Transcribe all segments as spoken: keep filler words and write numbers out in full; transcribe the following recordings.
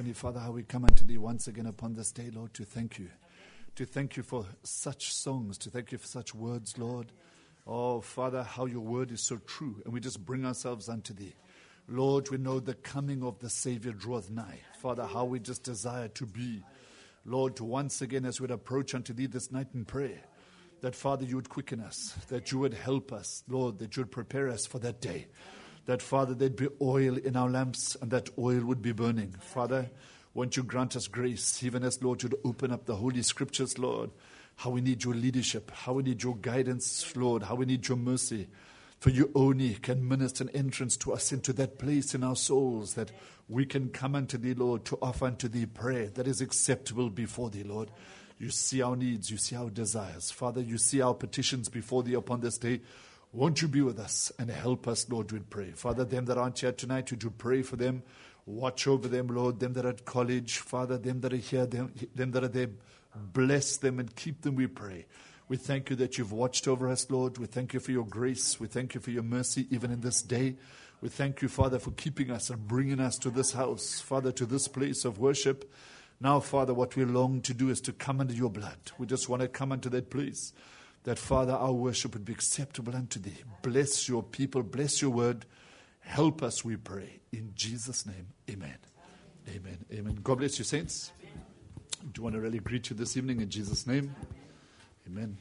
Heavenly Father, how we come unto Thee once again upon this day, Lord, to thank You. To thank You for such songs, to thank You for such words, Lord. Oh, Father, how Your word is so true, and we just bring ourselves unto Thee. Lord, we know the coming of the Savior draweth nigh. Father, how we just desire to be, Lord, to once again as we'd approach unto Thee this night in prayer, that, Father, You would quicken us, that You would help us, Lord, that You would prepare us for that day. That, Father, there'd be oil in our lamps and that oil would be burning. Father, won't You grant us grace, even as, Lord, You'd open up the Holy Scriptures, Lord, how we need Your leadership, how we need Your guidance, Lord, how we need Your mercy. For You only can minister an entrance to us into that place in our souls that we can come unto Thee, Lord, to offer unto Thee prayer that is acceptable before Thee, Lord. You see our needs, You see our desires. Father, You see our petitions before Thee upon this day. Won't You be with us and help us, Lord, we pray. Father, them that aren't here tonight, Would You pray for them? Watch over them, Lord. Them that are at college, Father, them that are here, them, them that are there, bless them and keep them, we pray. We thank You that You've watched over us, Lord. We thank You for Your grace. We thank You for Your mercy even in this day. We thank You, Father, for keeping us and bringing us to this house, Father, to this place of worship. Now, Father, what we long to do is to come under Your blood. We just want to come unto that place. That, Father, our worship would be acceptable unto Thee. Bless Your people. Bless Your word. Help us, we pray. In Jesus' name, amen. Amen. Amen. God bless you, saints. I do want to really greet you this evening in Jesus' name. Amen.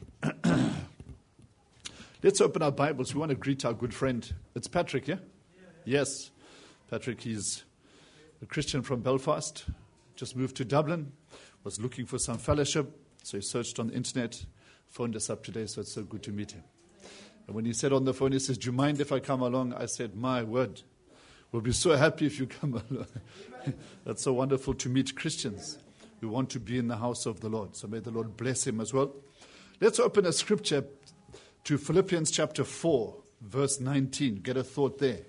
Let's open our Bibles. We want to greet our good friend. It's Patrick, yeah? Yes. Patrick, he's a Christian from Belfast. Just moved to Dublin. Was looking for some fellowship. So he searched on the internet. Phoned us up today, so it's so good to meet him. And when he said on the phone, he says, do you mind if I come along? I said, my word, we'll be so happy if you come along. That's so wonderful to meet Christians who want to be in the house of the Lord. So may the Lord bless him as well. Let's open a scripture to Philippians chapter four, verse nineteen. Get a thought there.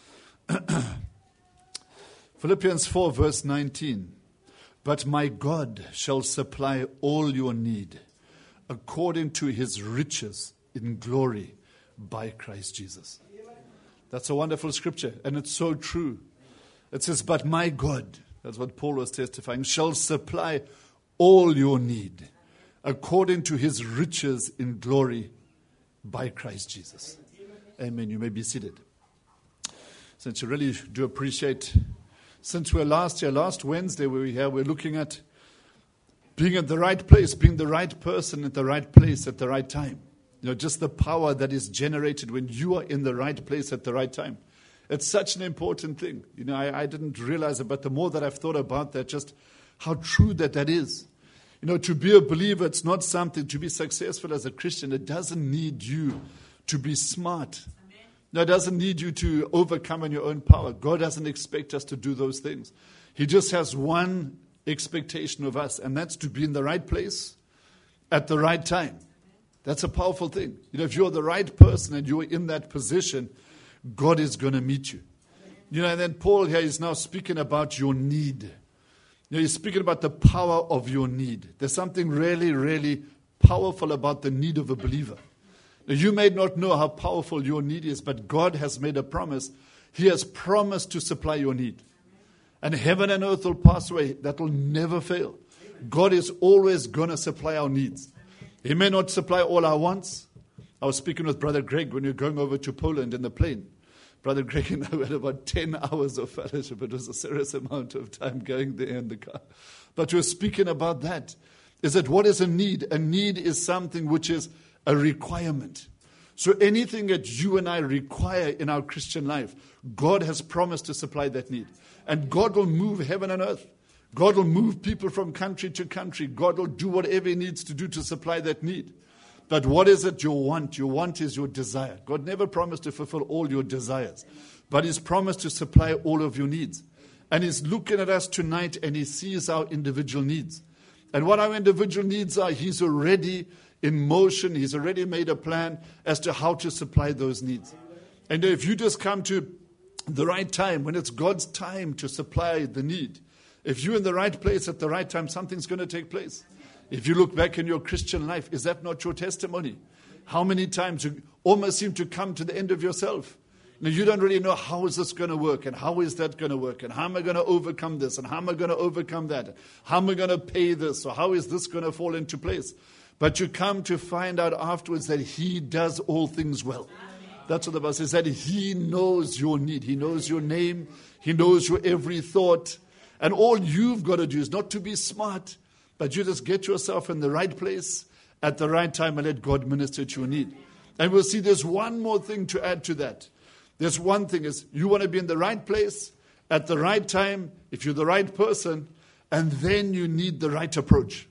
Philippians four, verse nineteen. But my God shall supply all your need according to His riches in glory by Christ Jesus. That's a wonderful scripture, and it's so true. It says, but my God, that's what Paul was testifying, shall supply all your need according to His riches in glory by Christ Jesus. Amen. You may be seated. Since you really do appreciate, since we're last year, last Wednesday we were here, we're looking at being at the right place, being the right person at the right place at the right time. You know, just the power that is generated when you are in the right place at the right time. It's such an important thing. You know, I, I didn't realize it, but the more that I've thought about that, just how true that that is. You know, to be a believer, it's not something, to be successful as a Christian, it doesn't need you to be smart. No, it doesn't need you to overcome in your own power. God doesn't expect us to do those things. He just has one expectation of us, and that's to be in the right place at the right time. That's a powerful thing. You know, if you're the right person and you're in that position, God is going to meet you. You know, and then Paul here is now speaking about your need. You know, he's speaking about the power of your need. There's something really, really powerful about the need of a believer. Now, you may not know how powerful your need is, but God has made a promise. He has promised to supply your need. And heaven and earth will pass away. That will never fail. God is always going to supply our needs. He may not supply all our wants. I was speaking with Brother Greg when we were going over to Poland in the plane. Brother Greg and I had about ten hours of fellowship. It was a serious amount of time going there in the car. But we were speaking about that. Is that what is a need? A need is something which is a requirement. So anything that you and I require in our Christian life, God has promised to supply that need. And God will move heaven and earth. God will move people from country to country. God will do whatever He needs to do to supply that need. But what is it your want? Your want is your desire. God never promised to fulfill all your desires, but He's promised to supply all of your needs. And He's looking at us tonight and He sees our individual needs. And what our individual needs are, He's already in motion. He's already made a plan as to how to supply those needs. And if you just come to the right time, when it's God's time to supply the need, if you're in the right place at the right time, something's going to take place. If you look back in your Christian life, is that not your testimony? How many times you almost seem to come to the end of yourself? Now, you don't really know how is this going to work and how is that going to work and how am I going to overcome this and how am I going to overcome that? How am I going to pay this or how is this going to fall into place? But you come to find out afterwards that He does all things well. That's what the Bible says, that He knows your need. He knows your name. He knows your every thought. And all you've got to do is not to be smart, but you just get yourself in the right place at the right time and let God minister to your need. And we'll see there's one more thing to add to that. There's one thing is you want to be in the right place at the right time if you're the right person, and then you need the right approach.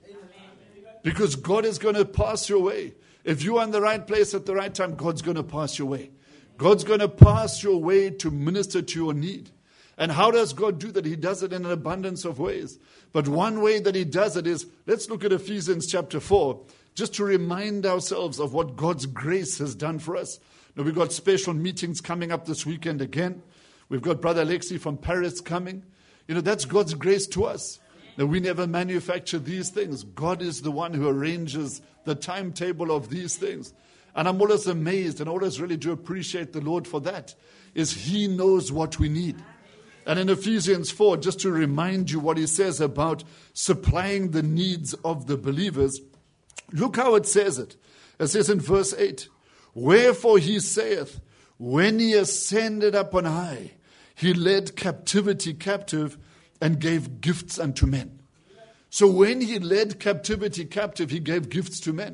Because God is going to pass your way. If you are in the right place at the right time, God's going to pass your way. God's going to pass your way to minister to your need. And how does God do that? He does it in an abundance of ways. But one way that He does it is, let's look at Ephesians chapter four, just to remind ourselves of what God's grace has done for us. Now, we've got special meetings coming up this weekend again. We've got Brother Alexi from Paris coming. You know, that's God's grace to us. Now, we never manufacture these things. God is the one who arranges the timetable of these things. And I'm always amazed and always really do appreciate the Lord for that, is He knows what we need. And in Ephesians four, just to remind you what He says about supplying the needs of the believers, look how it says it. It says in verse eight, wherefore He saith, when He ascended up on high, He led captivity captive and gave gifts unto men. So when He led captivity captive, He gave gifts to men.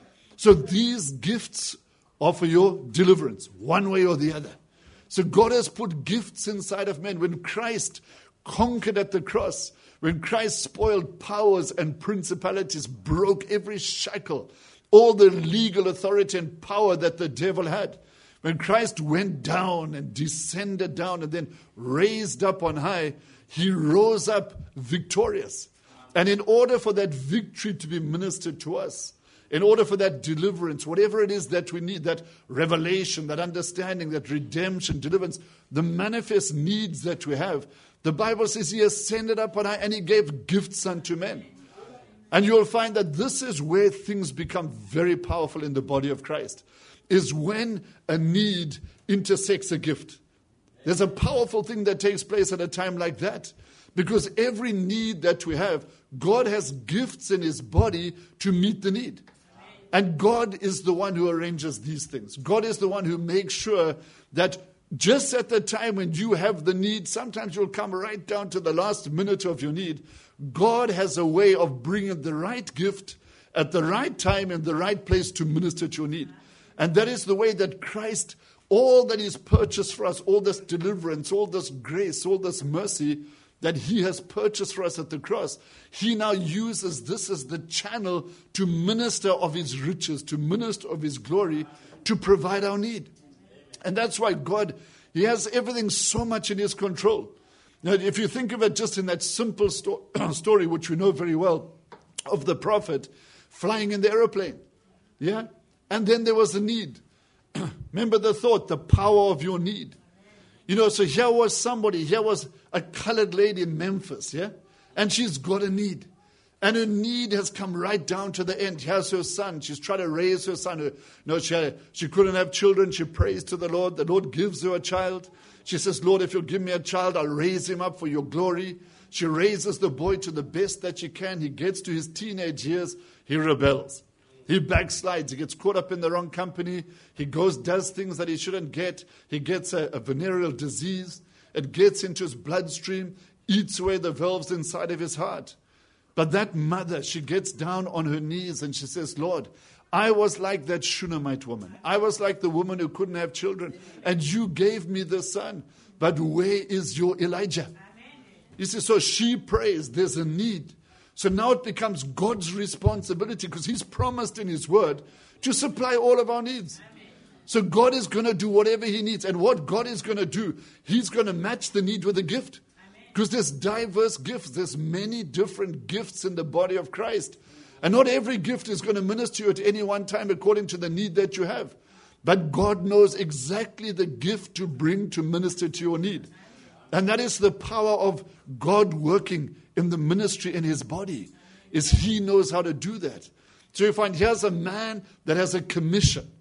So these gifts are for your deliverance, one way or the other. So God has put gifts inside of men. When Christ conquered at the cross, when Christ spoiled powers and principalities, broke every shackle, all the legal authority and power that the devil had. When Christ went down and descended down and then raised up on high, He rose up victorious. And in order for that victory to be ministered to us, in order for that deliverance, whatever it is that we need, that revelation, that understanding, that redemption, deliverance, the manifest needs that we have, the Bible says He ascended up on high and He gave gifts unto men. And you'll find that this is where things become very powerful in the body of Christ, is when a need intersects a gift. There's a powerful thing that takes place at a time like that, because every need that we have, God has gifts in His body to meet the need. And God is the one who arranges these things. God is the one who makes sure that just at the time when you have the need, sometimes you'll come right down to the last minute of your need. God has a way of bringing the right gift at the right time in the right place to minister to your need. And that is the way that Christ, all that He's purchased for us, all this deliverance, all this grace, all this mercy that He has purchased for us at the cross, He now uses this as the channel to minister of His riches, to minister of His glory, to provide our need. And that's why God, He has everything so much in His control. Now, if you think of it just in that simple sto- story, which we know very well, of the prophet flying in the aeroplane. Yeah? And then there was a need. Remember the thought, the power of your need. You know, so here was somebody, here was a colored lady in Memphis, yeah? And she's got a need. And her need has come right down to the end. Here's her son. She's trying to raise her son. Her, no, she, she couldn't have children. She prays to the Lord. The Lord gives her a child. She says, Lord, if you'll give me a child, I'll raise him up for your glory. She raises the boy to the best that she can. He gets to his teenage years. He rebels. He backslides. He gets caught up in the wrong company. He goes, does things that he shouldn't get. He gets a, a venereal disease. It gets into his bloodstream, eats away the valves inside of his heart. But that mother, she gets down on her knees and she says, Lord, I was like that Shunammite woman. I was like the woman who couldn't have children. And you gave me the son. But where is your Elijah? You see, so she prays. There's a need. So now it becomes God's responsibility, because He's promised in His word to supply all of our needs. So God is going to do whatever He needs. And what God is going to do, He's going to match the need with a gift. Because there's diverse gifts. There's many different gifts in the body of Christ. And not every gift is going to minister you at any one time according to the need that you have. But God knows exactly the gift to bring to minister to your need. And that is the power of God working in the ministry in His body, is He knows how to do that. So you find here's a man that has a commission.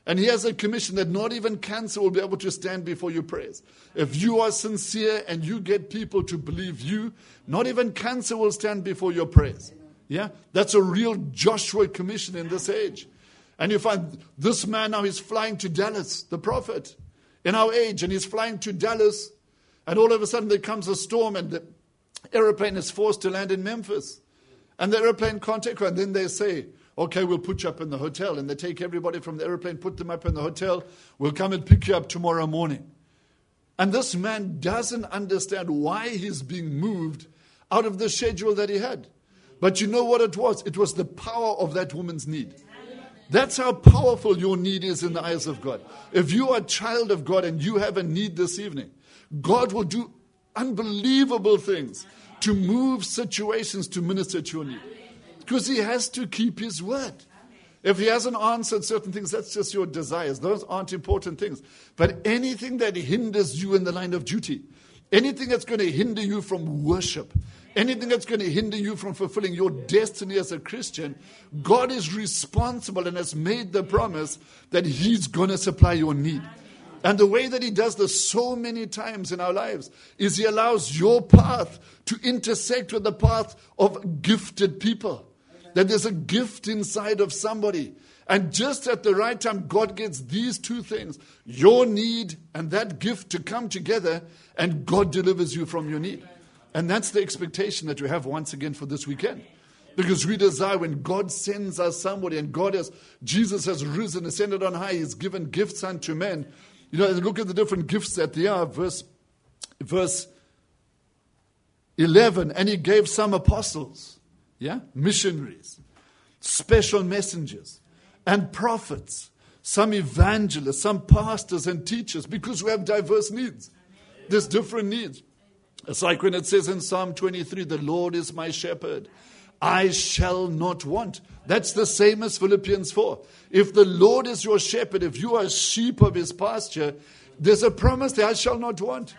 And he has a commission that not even cancer will be able to stand before your prayers. If you are sincere and you get people to believe you, not even cancer will stand before your prayers. Yeah, that's a real Joshua commission in this age. And you find this man now is flying to Dallas, the prophet, in our age, and he's flying to Dallas, and all of a sudden there comes a storm and the airplane is forced to land in Memphis. And the airplane can't take her, and then they say, okay, we'll put you up in the hotel. And they take everybody from the airplane, put them up in the hotel. We'll come and pick you up tomorrow morning. And this man doesn't understand why he's being moved out of the schedule that he had. But you know what it was? It was the power of that woman's need. That's how powerful your need is in the eyes of God. If you are a child of God and you have a need this evening, God will do unbelievable things to move situations to minister to your need. Because he has to keep his word. If he hasn't answered certain things, that's just your desires. Those aren't important things. But anything that hinders you in the line of duty, anything that's going to hinder you from worship, anything that's going to hinder you from fulfilling your destiny as a Christian, God is responsible and has made the promise that he's going to supply your need. And the way that he does this so many times in our lives is he allows your path to intersect with the path of gifted people. That there's a gift inside of somebody. And just at the right time, God gets these two things, your need and that gift to come together, and God delivers you from your need. And that's the expectation that we have once again for this weekend. Because we desire when God sends us somebody, and God has, Jesus has risen, ascended on high, he's given gifts unto men. You know, look at the different gifts that they are. Verse, verse eleven, and he gave some apostles. Yeah, missionaries, special messengers, and prophets, some evangelists, some pastors and teachers, because we have diverse needs. There's different needs. It's like when it says in Psalm twenty-three, the Lord is my shepherd, I shall not want. That's the same as Philippians four. If the Lord is your shepherd, if you are sheep of his pasture, there's a promise that I shall not want.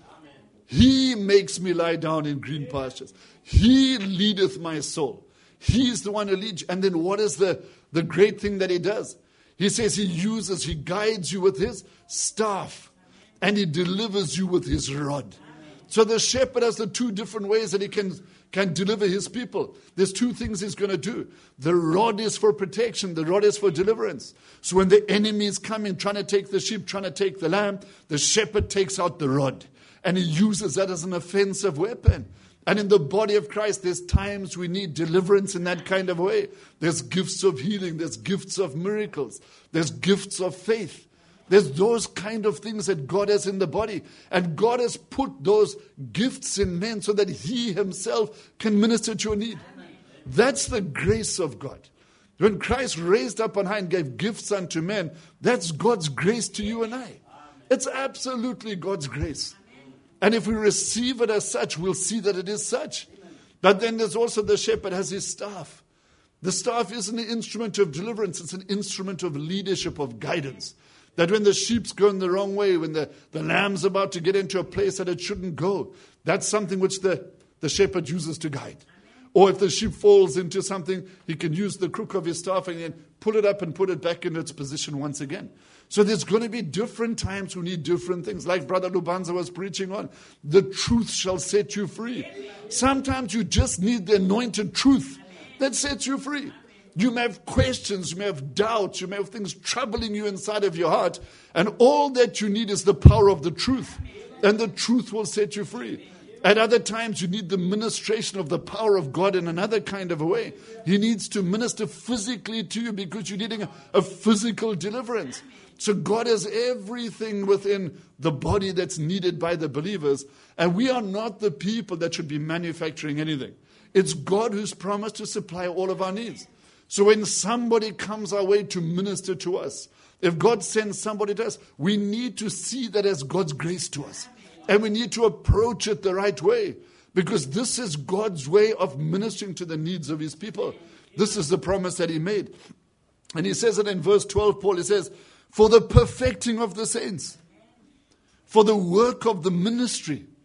He makes me lie down in green pastures. He leadeth my soul. He's the one who leads you. And then what is the, the great thing that he does? He says he uses, he guides you with his staff. And he delivers you with his rod. So the shepherd has the two different ways that he can, can deliver his people. There's two things he's going to do. The rod is for protection. The rod is for deliverance. So when the enemy is coming, trying to take the sheep, trying to take the lamb, the shepherd takes out the rod. And he uses that as an offensive weapon. And in the body of Christ, there's times we need deliverance in that kind of way. There's gifts of healing. There's gifts of miracles. There's gifts of faith. There's those kind of things that God has in the body. And God has put those gifts in men so that he himself can minister to your need. That's the grace of God. When Christ raised up on high and gave gifts unto men, that's God's grace to you and I. It's absolutely God's grace. And if we receive it as such, we'll see that it is such. But then there's also the shepherd has his staff. The staff isn't an instrument of deliverance. It's an instrument of leadership, of guidance. That when the sheep's going the wrong way, when the, the lamb's about to get into a place that it shouldn't go, that's something which the, the shepherd uses to guide. Or if the sheep falls into something, he can use the crook of his staff and then pull it up and put it back in its position once again. So there's going to be different times we need different things. Like Brother Lubanza was preaching on, the truth shall set you free. Sometimes you just need the anointed truth that sets you free. You may have questions, you may have doubts, you may have things troubling you inside of your heart. And all that you need is the power of the truth. And the truth will set you free. At other times, you need the ministration of the power of God in another kind of a way. He needs to minister physically to you because you're needing a, a physical deliverance. So God has everything within the body that's needed by the believers. And we are not the people that should be manufacturing anything. It's God who's promised to supply all of our needs. So when somebody comes our way to minister to us, if God sends somebody to us, we need to see that as God's grace to us. And we need to approach it the right way. Because this is God's way of ministering to the needs of his people. This is the promise that he made. And he says it in verse twelve, Paul, he says, for the perfecting of the saints, for the work of the ministry,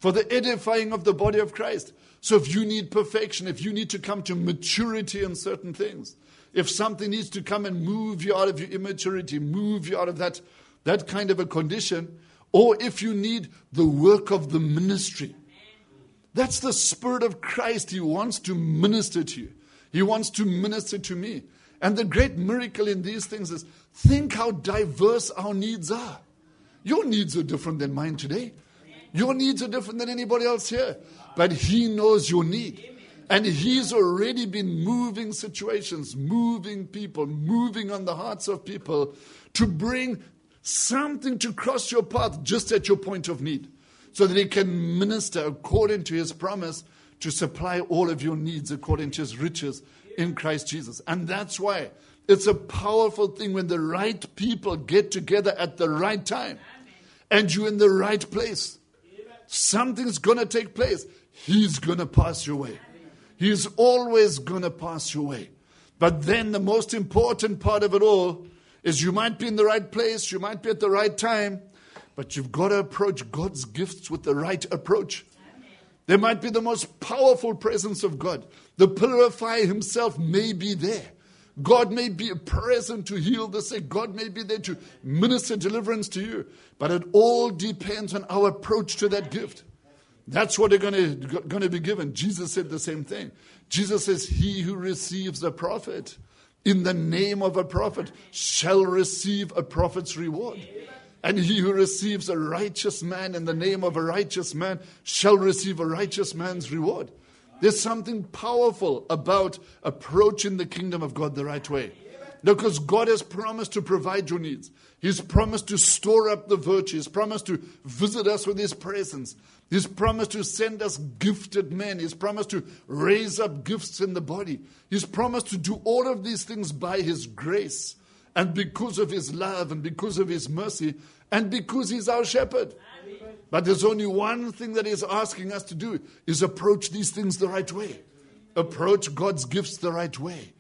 for the edifying of the body of Christ. So if you need perfection, if you need to come to maturity in certain things, if something needs to come and move you out of your immaturity, move you out of that, that kind of a condition, or if you need the work of the ministry, that's the Spirit of Christ. He wants to minister to you. He wants to minister to me. And the great miracle in these things is, think how diverse our needs are. Your needs are different than mine today. Your needs are different than anybody else here. But He knows your need. And He's already been moving situations, moving people, moving on the hearts of people to bring something to cross your path just at your point of need, so that He can minister according to His promise to supply all of your needs according to His riches in Christ Jesus. And that's why it's a powerful thing when the right people get together at the right time and you're in the right place. Something's going to take place. He's going to pass your way. He's always going to pass your way. But then the most important part of it all is you might be in the right place, you might be at the right time, but you've got to approach God's gifts with the right approach. There might be the most powerful presence of God. The pillar of fire Himself may be there. God may be present to heal the sick. God may be there to minister deliverance to you. But it all depends on our approach to that gift. That's what they're going to, going to be given. Jesus said the same thing. Jesus says, he who receives a prophet in the name of a prophet shall receive a prophet's reward. And he who receives a righteous man in the name of a righteous man shall receive a righteous man's reward. There's something powerful about approaching the kingdom of God the right way. Because God has promised to provide your needs. He's promised to store up the virtue. He's promised to visit us with His presence. He's promised to send us gifted men. He's promised to raise up gifts in the body. He's promised to do all of these things by His grace. And because of His love and because of His mercy and because He's our shepherd. But there's only one thing that He's asking us to do, is approach these things the right way. Approach God's gifts the right way.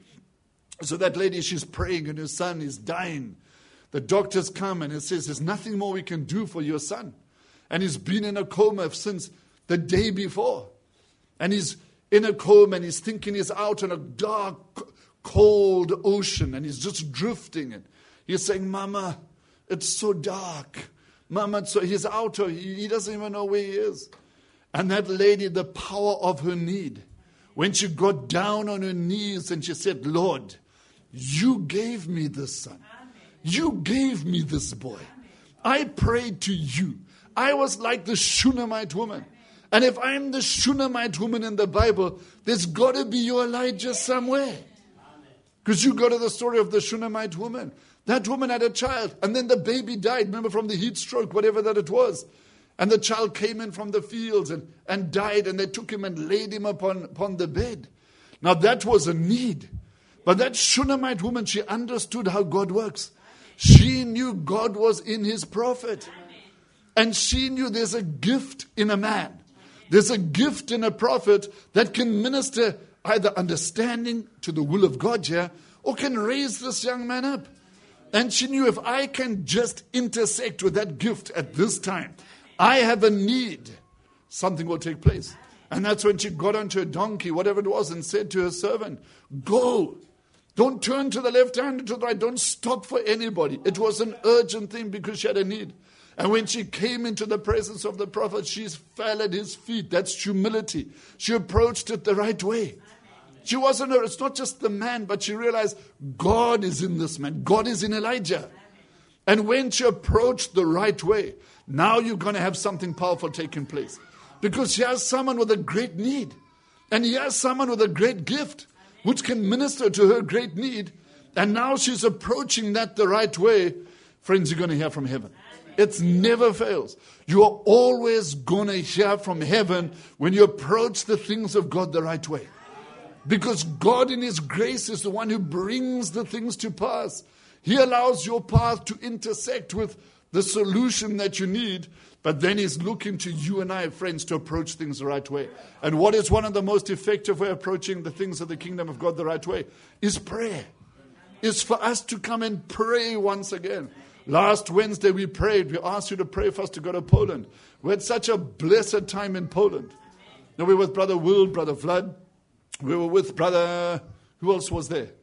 So that lady, she's praying and her son is dying. The doctors come and it says, there's nothing more we can do for your son. And he's been in a coma since the day before. And he's in a coma and he's thinking he's out on a dark, cold ocean and he's just drifting. And he's saying, Mama, it's so dark. Mama, it's so, he's out, or he, he doesn't even know where he is. And that lady, the power of her need, when she got down on her knees and she said, Lord, you gave me this son. You gave me this boy. I prayed to you. I was like the Shunammite woman. And if I'm the Shunammite woman in the Bible, there's got to be your Elijah somewhere. Because you go to the story of the Shunammite woman. That woman had a child, and then the baby died. Remember, from the heat stroke, whatever that it was. And the child came in from the fields and, and died, and they took him and laid him upon, upon the bed. Now that was a need. But that Shunammite woman, she understood how God works. She knew God was in His prophet. And she knew there's a gift in a man. There's a gift in a prophet that can minister either understanding to the will of God here, or can raise this young man up. And she knew, if I can just intersect with that gift at this time, I have a need, something will take place. And that's when she got onto a donkey, whatever it was, and said to her servant, go. Don't turn to the left hand or to the right. Don't stop for anybody. It was an urgent thing because she had a need. And when she came into the presence of the prophet, she fell at his feet. That's humility. She approached it the right way. She wasn't, it's not just the man, but she realized God is in this man. God is in Elijah. And when she approached the right way, now you're going to have something powerful taking place. Because she has someone with a great need. And he has someone with a great gift, which can minister to her great need. And now she's approaching that the right way. Friends, you're going to hear from heaven. It never fails. You are always going to hear from heaven when you approach the things of God the right way. Because God in His grace is the one who brings the things to pass. He allows your path to intersect with the solution that you need. But then He's looking to you and I, friends, to approach things the right way. And what is one of the most effective way of approaching the things of the kingdom of God the right way? Is prayer. Is for us to come and pray once again. Last Wednesday we prayed. We asked you to pray for us to go to Poland. We had such a blessed time in Poland. Now, we were with Brother Will, Brother Vlad. We were with Brother, who else was there?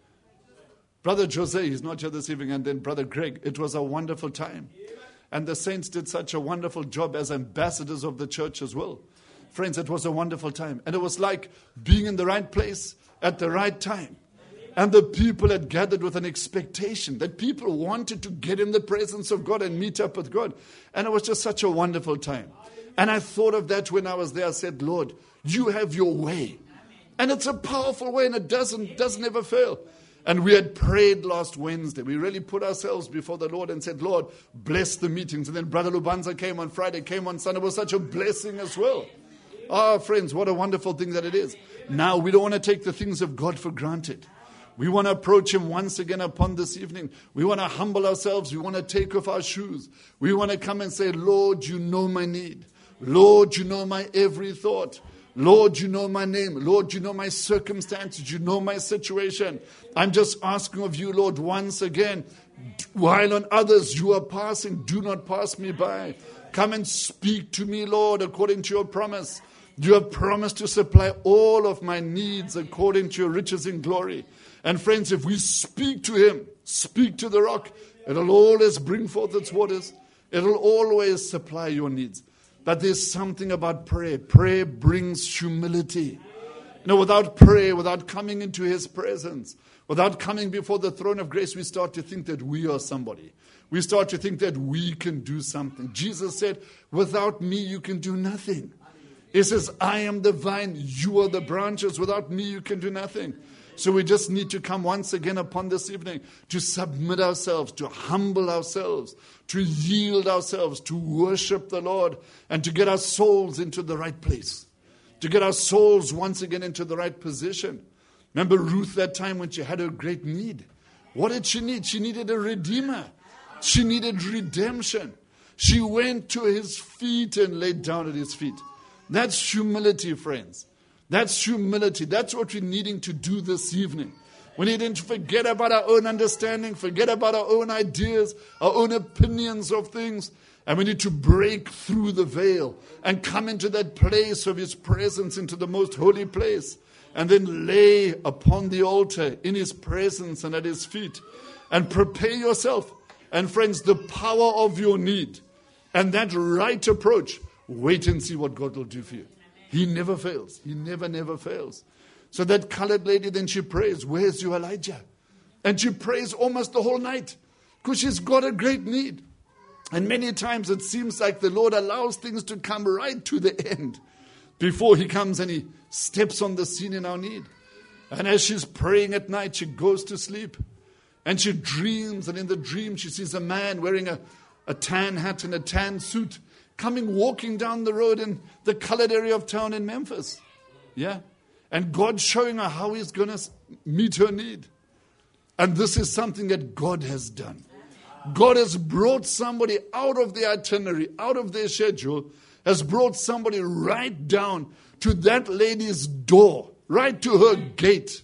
Brother Jose, he's not here this evening, and then Brother Greg. It was a wonderful time. And the saints did such a wonderful job as ambassadors of the church as well. Friends, it was a wonderful time. And it was like being in the right place at the right time. And the people had gathered with an expectation that people wanted to get in the presence of God and meet up with God. And it was just such a wonderful time. And I thought of that when I was there. I said, Lord, you have your way. And it's a powerful way, and it doesn't, doesn't ever fail. And we had prayed last Wednesday. We really put ourselves before the Lord and said, Lord, bless the meetings. And then Brother Lubanza came on Friday, came on Sunday. It was such a blessing as well. Oh, friends, what a wonderful thing that it is. Now, we don't want to take the things of God for granted. We want to approach Him once again upon this evening. We want to humble ourselves. We want to take off our shoes. We want to come and say, Lord, you know my need. Lord, you know my every thought. Lord, you know my name. Lord, you know my circumstances. You know my situation. I'm just asking of you, Lord, once again, while on others you are passing, do not pass me by. Come and speak to me, Lord, according to your promise. You have promised to supply all of my needs according to your riches in glory. And friends, if we speak to Him, speak to the rock, it'll always bring forth its waters. It'll always supply your needs. But there's something about prayer. Prayer brings humility. You know, without prayer, without coming into His presence, without coming before the throne of grace, we start to think that we are somebody. We start to think that we can do something. Jesus said, without me, you can do nothing. He says, I am the vine, you are the branches. Without me, you can do nothing. So we just need to come once again upon this evening to submit ourselves, to humble ourselves, to yield ourselves, to worship the Lord, and to get our souls into the right place, to get our souls once again into the right position. Remember Ruth that time when she had a great need. What did she need? She needed a redeemer. She needed redemption. She went to His feet and laid down at His feet. That's humility, friends. That's humility. That's what we're needing to do this evening. We need to forget about our own understanding, forget about our own ideas, our own opinions of things. And we need to break through the veil and come into that place of His presence, into the most holy place. And then lay upon the altar in His presence and at His feet. And prepare yourself. And friends, the power of your need and that right approach, wait and see what God will do for you. He never fails. He never, never fails. So that colored lady, then she prays, where's your Elijah? And she prays almost the whole night because she's got a great need. And many times it seems like the Lord allows things to come right to the end before He comes and He steps on the scene in our need. And as she's praying at night, she goes to sleep and she dreams. And in the dream, she sees a man wearing a, a tan hat and a tan suit coming, walking down the road in the colored area of town in Memphis. Yeah. And God showing her how He's going to meet her need. And this is something that God has done. God has brought somebody out of the itinerary, out of their schedule, has brought somebody right down to that lady's door, right to her gate.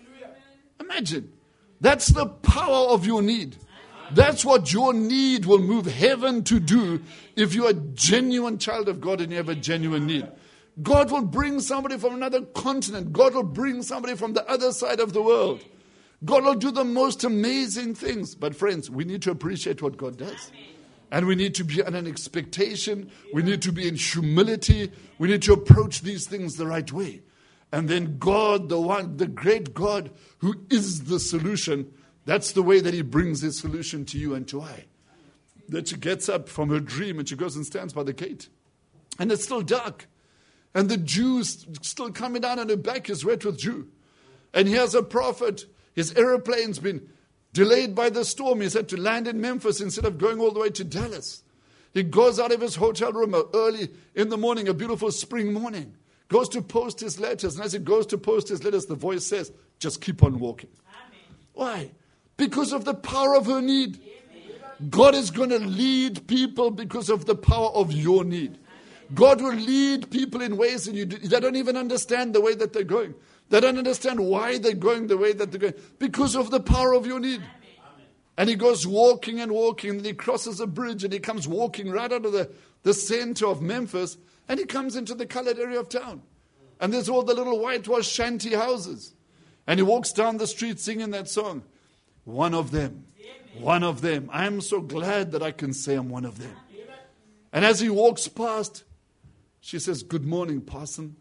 Imagine. That's the power of your need. That's what your need will move heaven to do if you're a genuine child of God and you have a genuine need. God will bring somebody from another continent. God will bring somebody from the other side of the world. God will do the most amazing things. But friends, we need to appreciate what God does. And we need to be in an expectation. We need to be in humility. We need to approach these things the right way. And then God, the one, the great God who is the solution, that's the way that He brings His solution to you and to I. That she gets up from her dream and she goes and stands by the gate. And it's still dark. And the Jew's still coming down and her back is wet with dew. And here's a prophet. His aeroplane's been delayed by the storm. He's had to land in Memphis instead of going all the way to Dallas. He goes out of his hotel room early in the morning, a beautiful spring morning. Goes to post his letters. And as he goes to post his letters, the voice says, just keep on walking. Amen. Why? Because of the power of her need. Amen. God is going to lead people because of the power of your need. God will lead people in ways that you do, they don't even understand the way that they're going. They don't understand why they're going the way that they're going. Because of the power of your need. Amen. And he goes walking and walking, and he crosses a bridge, and he comes walking right out of the, the center of Memphis, and he comes into the colored area of town. And there's all the little whitewashed shanty houses. And he walks down the street singing that song. One of them. One of them. I am so glad that I can say I'm one of them. And as he walks past, she says, good morning, parson.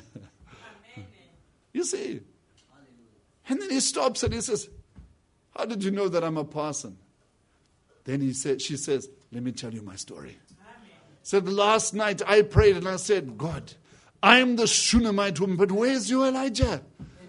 You see. And then he stops and he says, how did you know that I'm a parson? Then he said, she says, let me tell you my story. Said, last night I prayed and I said, God, I'm the Shunammite woman, but where's your Elijah?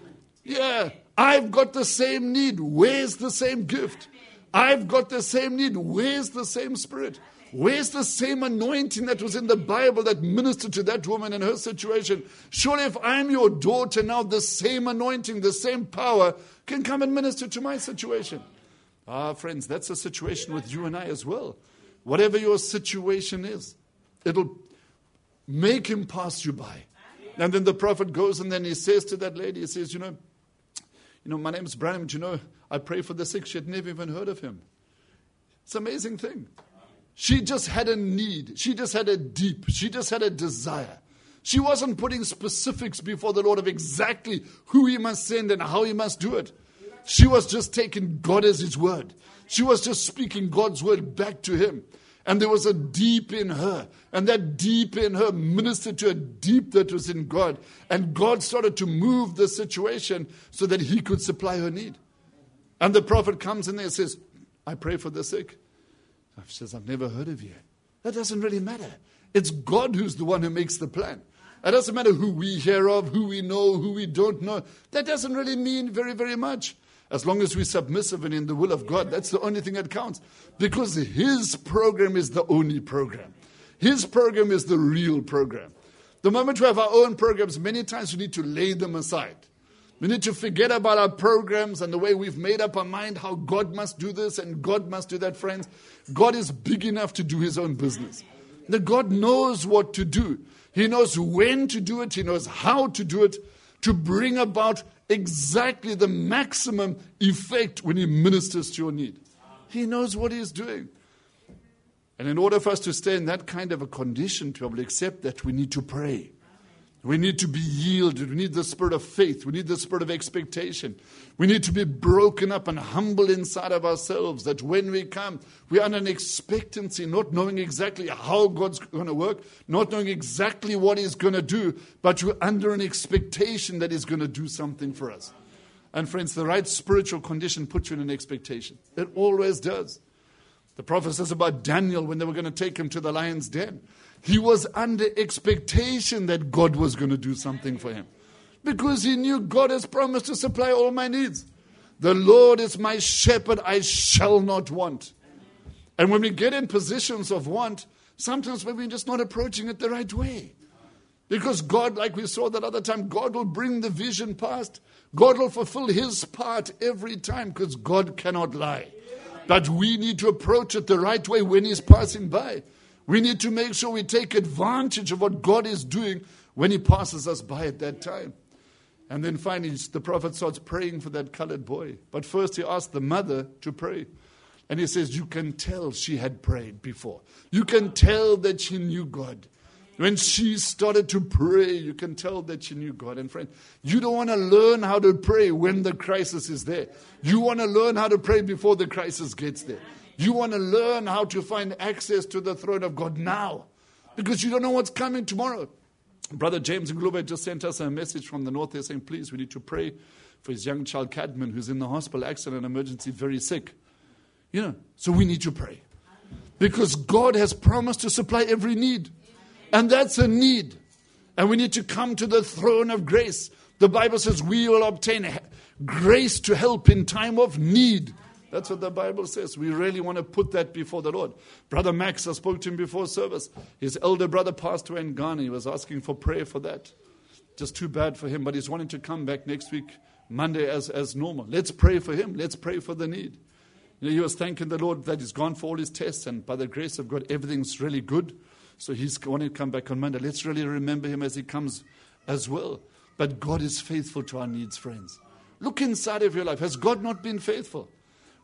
Yeah, I've got the same need. Where's the same gift? I've got the same need. Where's the same spirit? Where's the same anointing that was in the Bible that ministered to that woman in her situation? Surely if I'm your daughter now, the same anointing, the same power can come and minister to my situation. Ah, friends, that's a situation with you and I as well. Whatever your situation is, it'll make him pass you by. And then the prophet goes and then he says to that lady, he says, you know, you know, my name's Branham, do you know, I pray for the sick. She had never even heard of him. It's an amazing thing. She just had a need. She just had a deep, she just had a desire. She wasn't putting specifics before the Lord of exactly who he must send and how he must do it. She was just taking God as his word. She was just speaking God's word back to him. And there was a deep in her. And that deep in her ministered to a deep that was in God. And God started to move the situation so that he could supply her need. And the prophet comes in there and says, I pray for the sick. She says, I've never heard of you. That doesn't really matter. It's God who's the one who makes the plan. It doesn't matter who we hear of, who we know, who we don't know. That doesn't really mean very, very much. As long as we're submissive and in the will of God, that's the only thing that counts. Because his program is the only program. His program is the real program. The moment we have our own programs, many times we need to lay them aside. We need to forget about our programs and the way we've made up our mind how God must do this and God must do that, friends. God is big enough to do his own business. That God knows what to do. He knows when to do it. He knows how to do it to bring about exactly the maximum effect when he ministers to your need. He knows what he's doing. And in order for us to stay in that kind of a condition to be able to accept that, we need to pray. We need to be yielded. We need the spirit of faith. We need the spirit of expectation. We need to be broken up and humble inside of ourselves, that when we come, we are in an expectancy, not knowing exactly how God's going to work, not knowing exactly what he's going to do, but we're under an expectation that he's going to do something for us. And friends, the right spiritual condition puts you in an expectation. It always does. The prophet says about Daniel when they were going to take him to the lion's den. He was under expectation that God was going to do something for him. Because he knew God has promised to supply all my needs. The Lord is my shepherd, I shall not want. And when we get in positions of want, sometimes we're just not approaching it the right way. Because God, like we saw that other time, God will bring the vision past. God will fulfill his part every time because God cannot lie. But we need to approach it the right way when he's passing by. We need to make sure we take advantage of what God is doing when he passes us by at that time. And then finally, the prophet starts praying for that colored boy. But first he asked the mother to pray. And he says, you can tell she had prayed before. You can tell that she knew God. When she started to pray, you can tell that she knew God. And friend, you don't want to learn how to pray when the crisis is there. You want to learn how to pray before the crisis gets there. You want to learn how to find access to the throne of God now. Because you don't know what's coming tomorrow. Brother James Nglobe just sent us a message from the north. They're saying, please, we need to pray for his young child, Cadman, who's in the hospital, accident, emergency, very sick. You know, so we need to pray. Because God has promised to supply every need. And that's a need. And we need to come to the throne of grace. The Bible says we will obtain grace to help in time of need. That's what the Bible says. We really want to put that before the Lord. Brother Max, I spoke to him before service. His elder brother passed away in Ghana. He was asking for prayer for that. Just too bad for him. But he's wanting to come back next week, Monday, as, as normal. Let's pray for him. Let's pray for the need. You know, he was thanking the Lord that he's gone for all his tests. And by the grace of God, everything's really good. So he's wanting to come back on Monday. Let's really remember him as he comes as well. But God is faithful to our needs, friends. Look inside of your life. Has God not been faithful?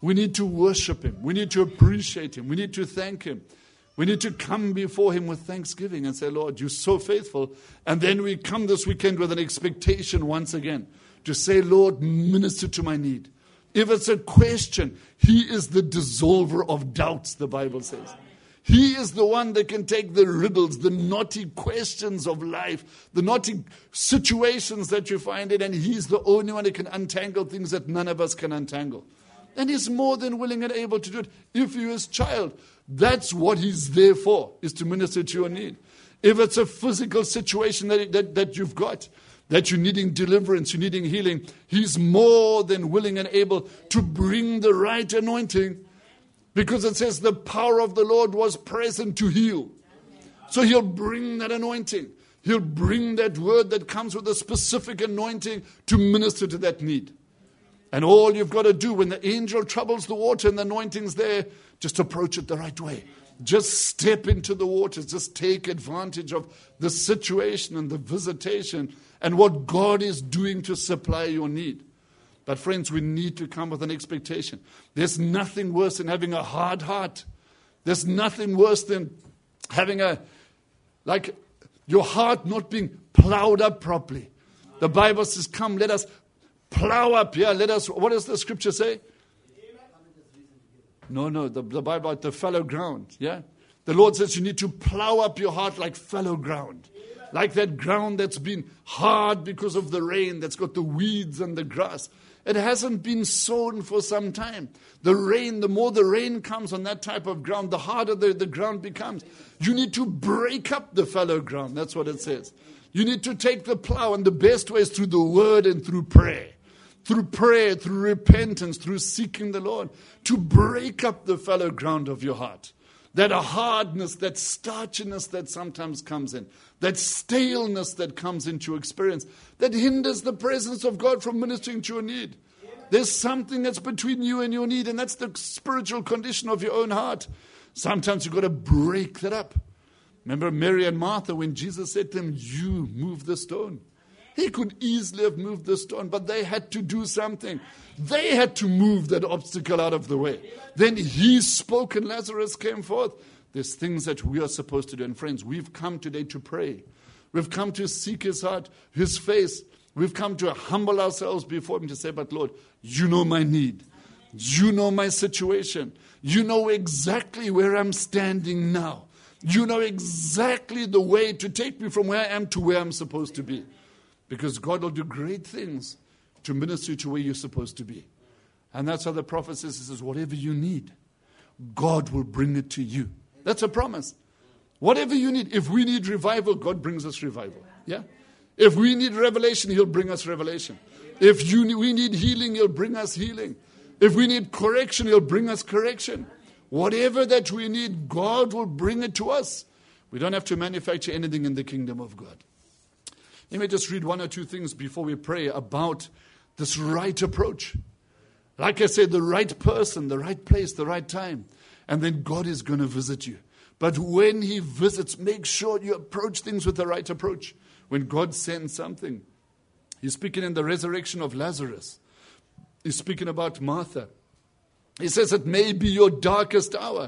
We need to worship Him. We need to appreciate Him. We need to thank Him. We need to come before Him with thanksgiving and say, Lord, you're so faithful. And then we come this weekend with an expectation once again to say, Lord, minister to my need. If it's a question, He is the dissolver of doubts, the Bible says. He is the one that can take the riddles, the naughty questions of life, the naughty situations that you find in, and He's the only one that can untangle things that none of us can untangle. And He's more than willing and able to do it. If you're His child, that's what He's there for, is to minister to your need. If it's a physical situation that, that, that you've got, that you're needing deliverance, you're needing healing, He's more than willing and able to bring the right anointing. Because it says the power of the Lord was present to heal. So He'll bring that anointing. He'll bring that word that comes with a specific anointing to minister to that need. And all you've got to do when the angel troubles the water and the anointing's there, just approach it the right way. Just step into the waters. Just take advantage of the situation and the visitation and what God is doing to supply your need. But friends, we need to come with an expectation. There's nothing worse than having a hard heart. There's nothing worse than having a, like, your heart not being plowed up properly. The Bible says, come, let us plow up. Yeah, let us, what does the scripture say? No, no, the, the Bible, the fallow ground. Yeah. The Lord says you need to plow up your heart like fallow ground. Like that ground that's been hard because of the rain, that's got the weeds and the grass. It hasn't been sown for some time. The rain, the more the rain comes on that type of ground, the harder the, the ground becomes. You need to break up the fallow ground. That's what it says. You need to take the plow, and the best way is through the word and through prayer. Through prayer, through repentance, through seeking the Lord, to break up the fallow ground of your heart. That hardness, that starchiness that sometimes comes in, that staleness that comes into your experience, that hinders the presence of God from ministering to your need. There's something that's between you and your need, and that's the spiritual condition of your own heart. Sometimes you've got to break that up. Remember Mary and Martha, when Jesus said to them, you move the stone. He could easily have moved the stone, but they had to do something. They had to move that obstacle out of the way. Then He spoke and Lazarus came forth. There's things that we are supposed to do. And friends, we've come today to pray. We've come to seek His heart, His face. We've come to humble ourselves before Him to say, but Lord, you know my need. You know my situation. You know exactly where I'm standing now. You know exactly the way to take me from where I am to where I'm supposed to be. Because God will do great things to minister to where you're supposed to be. And that's how the prophet says, he says, whatever you need, God will bring it to you. That's a promise. Whatever you need. If we need revival, God brings us revival. Yeah. If we need revelation, He'll bring us revelation. If you we need healing, He'll bring us healing. If we need correction, He'll bring us correction. Whatever that we need, God will bring it to us. We don't have to manufacture anything in the kingdom of God. Let me just read one or two things before we pray about this right approach. Like I said, the right person, the right place, the right time. And then God is going to visit you. But when He visits, make sure you approach things with the right approach. When God sends something, He's speaking in the resurrection of Lazarus. He's speaking about Martha. He says it may be your darkest hour.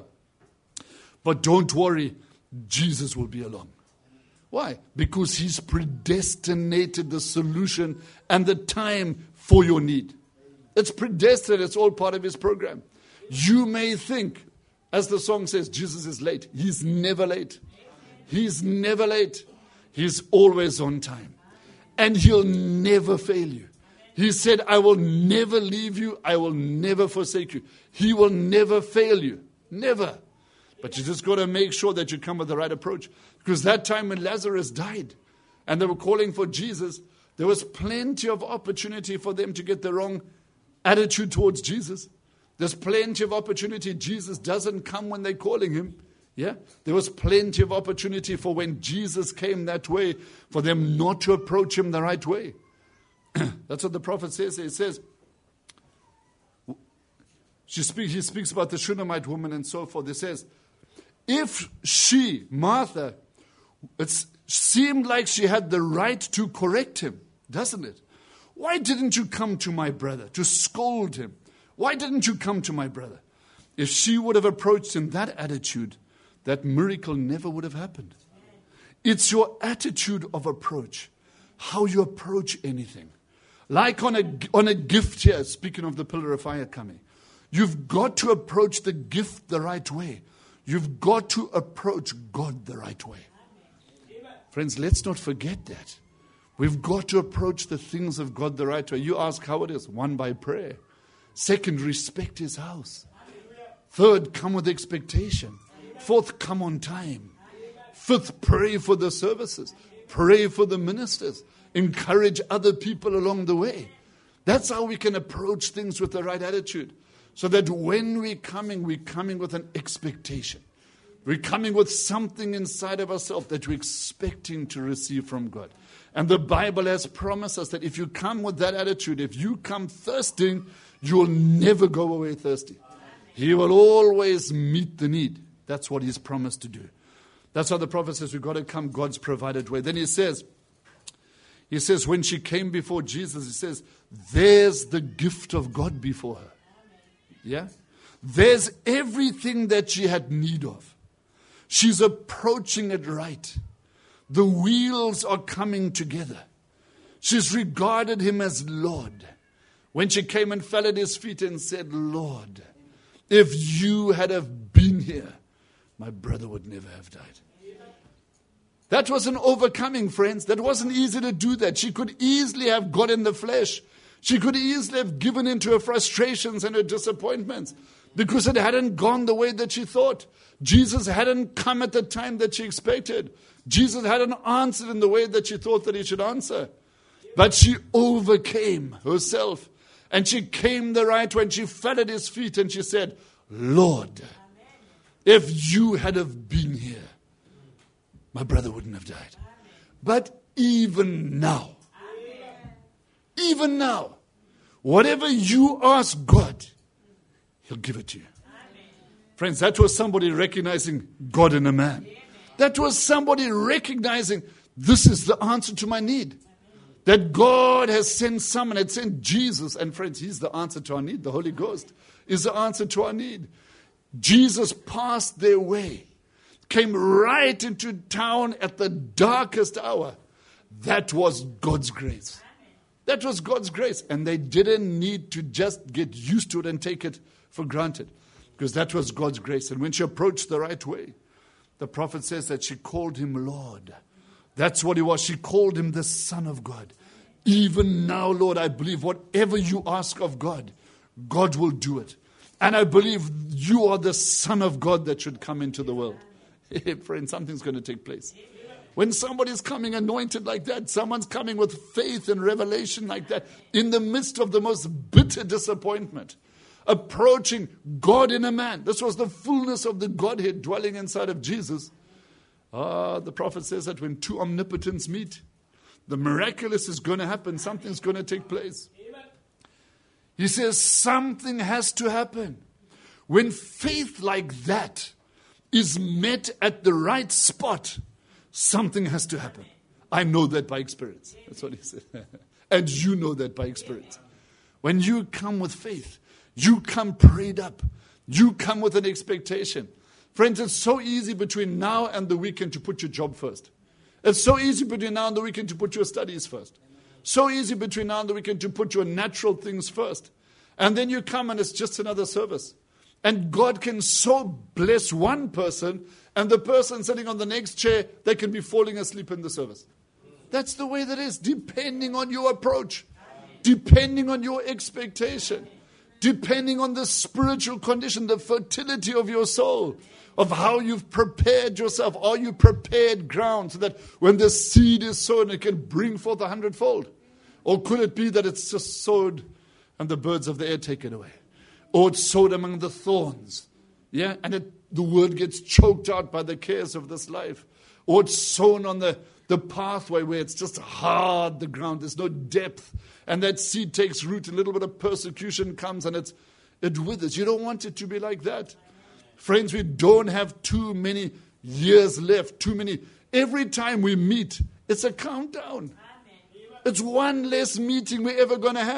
But don't worry, Jesus will be along. Why? Because He's predestinated the solution and the time for your need. It's predestined. It's all part of His program. You may think, as the song says, Jesus is late. He's never late. He's never late. He's always on time. And He'll never fail you. He said, I will never leave you. I will never forsake you. He will never fail you. Never. But you just got to make sure that you come with the right approach. Because that time when Lazarus died and they were calling for Jesus, there was plenty of opportunity for them to get the wrong attitude towards Jesus. There's plenty of opportunity. Jesus doesn't come when they're calling Him. Yeah, there was plenty of opportunity for when Jesus came that way, for them not to approach Him the right way. That's what the prophet says. He says, she speak, he speaks about the Shunammite woman and so forth. He says, if she, Martha, it seemed like she had the right to correct him, doesn't it? Why didn't you come to my brother to scold him? Why didn't you come to my brother? If she would have approached in that attitude, that miracle never would have happened. It's your attitude of approach, how you approach anything. Like on a, on a gift here, speaking of the pillar of fire coming, you've got to approach the gift the right way. You've got to approach God the right way. Friends, let's not forget that. We've got to approach the things of God the right way. You ask how it is. One, by prayer. Second, respect His house. Third, come with expectation. Fourth, come on time. Fifth, pray for the services. Pray for the ministers. Encourage other people along the way. That's how we can approach things with the right attitude. So that when we're coming, we're coming with an expectation. We're coming with something inside of ourselves that we're expecting to receive from God. And the Bible has promised us that if you come with that attitude, if you come thirsting, you will never go away thirsty. He will always meet the need. That's what He's promised to do. That's how the prophet says we've got to come God's provided way. Then he says, he says when she came before Jesus, he says, there's the gift of God before her. Yeah? There's everything that she had need of. She's approaching it right. The wheels are coming together. She's regarded Him as Lord. When she came and fell at His feet and said, Lord, if you had have been here, my brother would never have died. That was an overcoming, friends. That wasn't easy to do that. She could easily have got in the flesh. She could easily have given into her frustrations and her disappointments because it hadn't gone the way that she thought. Jesus hadn't come at the time that she expected. Jesus hadn't answered in the way that she thought that He should answer. But she overcame herself. And she came the right way. And she fell at His feet and she said, Lord, if you had have been here, my brother wouldn't have died. But even now, even now, whatever you ask God, He'll give it to you. Friends, that was somebody recognizing God in a man. That was somebody recognizing this is the answer to my need. That God has sent someone, had sent Jesus. And friends, He's the answer to our need. The Holy Ghost is the answer to our need. Jesus passed their way, came right into town at the darkest hour. That was God's grace. That was God's grace. And they didn't need to just get used to it and take it for granted. Because that was God's grace. And when she approached the right way, the prophet says that she called Him Lord. That's what He was. She called Him the Son of God. Even now, Lord, I believe whatever you ask of God, God will do it. And I believe you are the Son of God that should come into the world. Hey, friend, something's going to take place. When somebody's coming anointed like that, someone's coming with faith and revelation like that, in the midst of the most bitter disappointment, approaching God in a man. This was the fullness of the Godhead dwelling inside of Jesus. Ah, the prophet says that when two omnipotents meet, the miraculous is going to happen. Something's going to take place. He says something has to happen. When faith like that is met at the right spot, something has to happen. I know that by experience. That's what he said. And you know that by experience. When you come with faith, you come prayed up. You come with an expectation. Friends, it's so easy between now and the weekend to put your job first. It's so easy between now and the weekend to put your studies first. So easy between now and the weekend to put your natural things first. And then you come and it's just another service. And God can so bless one person, and the person sitting on the next chair, they can be falling asleep in the service. That's the way that is, depending on your approach, depending on your expectation, depending on the spiritual condition, the fertility of your soul, of how you've prepared yourself. Are you prepared ground so that when the seed is sown, it can bring forth a hundredfold? Or could it be that it's just sowed and the birds of the air take it away? Or it's sowed among the thorns, yeah, and it, the word gets choked out by the cares of this life. Or it's sown on the, the pathway where it's just hard, the ground, there's no depth, and that seed takes root, a little bit of persecution comes and it's, it withers. You don't want it to be like that. Friends, we don't have too many years left, too many. Every time we meet, it's a countdown. It's one less meeting we're ever going to have.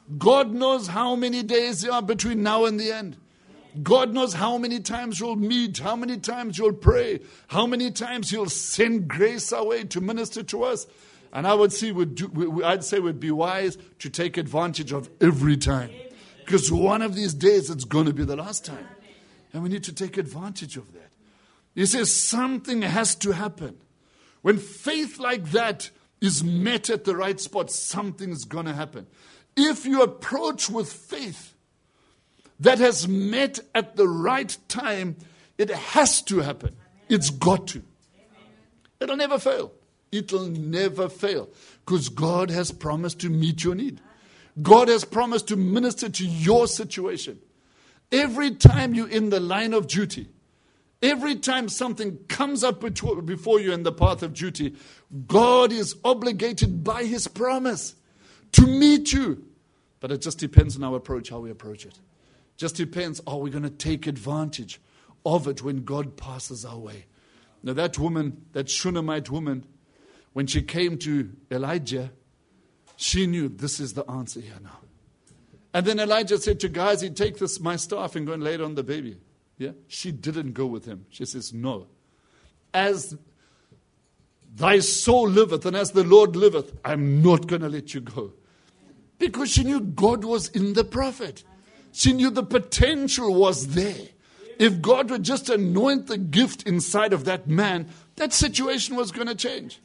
God knows how many days there are between now and the end. God knows how many times you'll meet, how many times you'll pray, how many times you'll send grace our way to minister to us. And I would see, we'd do, I'd say we'd be wise to take advantage of every time. Because one of these days it's going to be the last time. And we need to take advantage of that. He says something has to happen. When faith like that is met at the right spot, something's going to happen. If you approach with faith that has met at the right time, it has to happen. It's got to. It'll never fail. It'll never fail. Because God has promised to meet your need. God has promised to minister to your situation. Every time you're in the line of duty, every time something comes up before you in the path of duty, God is obligated by His promise to meet you. But it just depends on our approach, how we approach it. Just depends, are we going to take advantage of it when God passes our way? Now that woman, that Shunammite woman, when she came to Elijah, she knew this is the answer here now. And then Elijah said to Gehazi, take this, my staff, and go and lay it on the baby. Yeah? She didn't go with him. She says, no. As thy soul liveth and as the Lord liveth, I'm not going to let you go. Because she knew God was in the prophet. She knew the potential was there. If God would just anoint the gift inside of that man, that situation was going to change.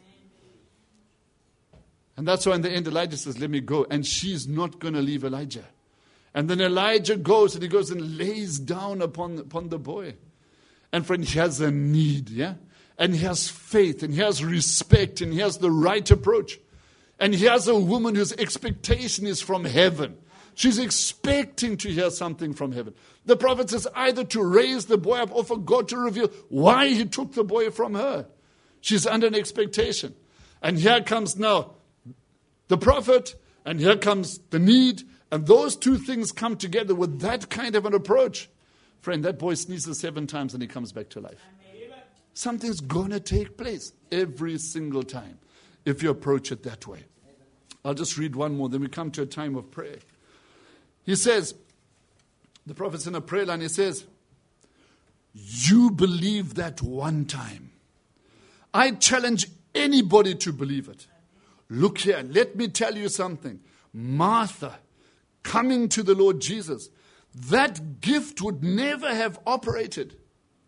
And that's why in the end Elijah says, let me go. And she's not going to leave Elijah. And then Elijah goes and he goes and lays down upon, upon the boy. And friend, he has a need, yeah? And he has faith and he has respect and he has the right approach. And he has a woman whose expectation is from heaven. She's expecting to hear something from heaven. The prophet says either to raise the boy up or for God to reveal why He took the boy from her. She's under an expectation. And here comes now the prophet, and here comes the need, and those two things come together with that kind of an approach. Friend, that boy sneezes seven times and he comes back to life. Amen. Something's going to take place every single time if you approach it that way. I'll just read one more, then we come to a time of prayer. He says, the prophet's in a prayer line, he says, you believe that one time. I challenge anybody to believe it. Look here, let me tell you something. Martha, coming to the Lord Jesus, that gift would never have operated